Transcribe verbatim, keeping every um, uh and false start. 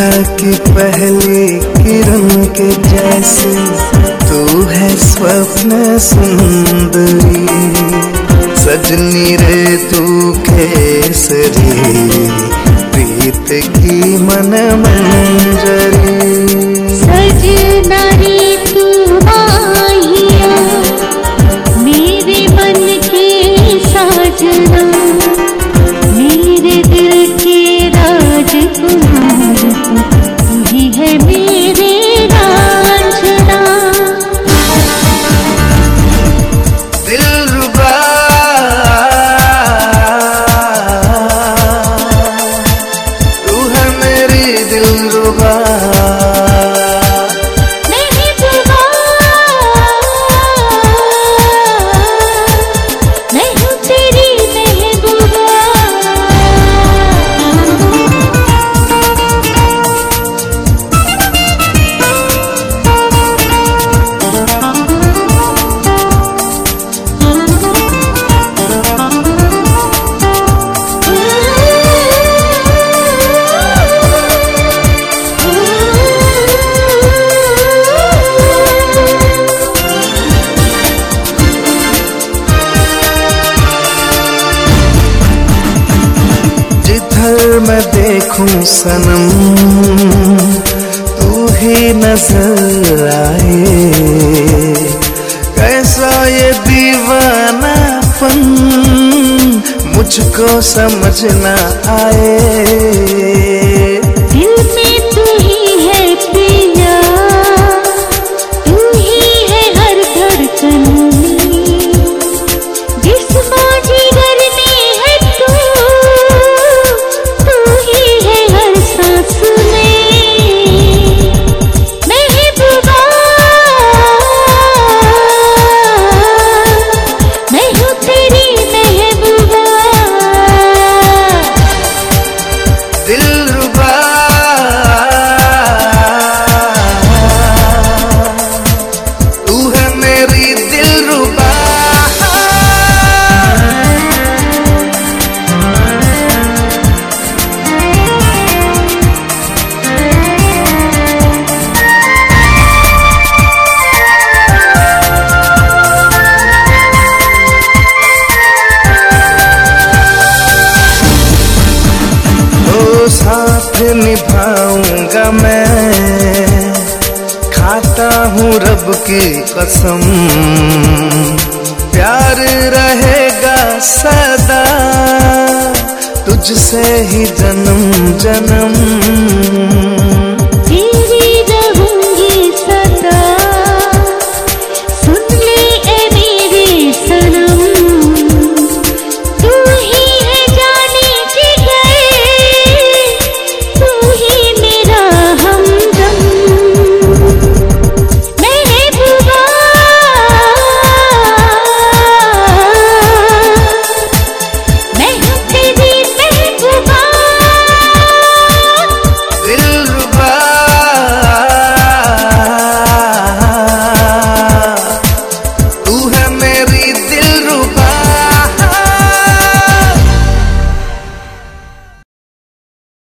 की पहली किरण के जैसे तू है स्वप्न सुंदरी, सजनी रे तू केसरी, प्रीत की मन मंजरी। सजना रे तू माहिया, मेरे मन के साजना, मेरे दिल के राजकुमार, तू ही है मेरे रांझना। दिलरुबा तू है मेरी दिलरुबा, महबूबा मैं हूँ तेरी महबूबा। जिधर मैं देखूं सनम तू ही नजर आए, कैसा ये दीवानापन मुझको समझ न आए। दिल में तू ही है पिया, तू ही है हर धड़कन में, जिस्मों जिगर में है तू, तू ही है हर सांस में। महबूबा मैं हूँ तेरी महबूबा। दिलरुबा तू है मेरी दिलरुबा। तो साथ निभाऊंगा मैं, खाता हूँ रब की कसम, प्यार रहेगा सदा तुझसे ही जन्म जन्म।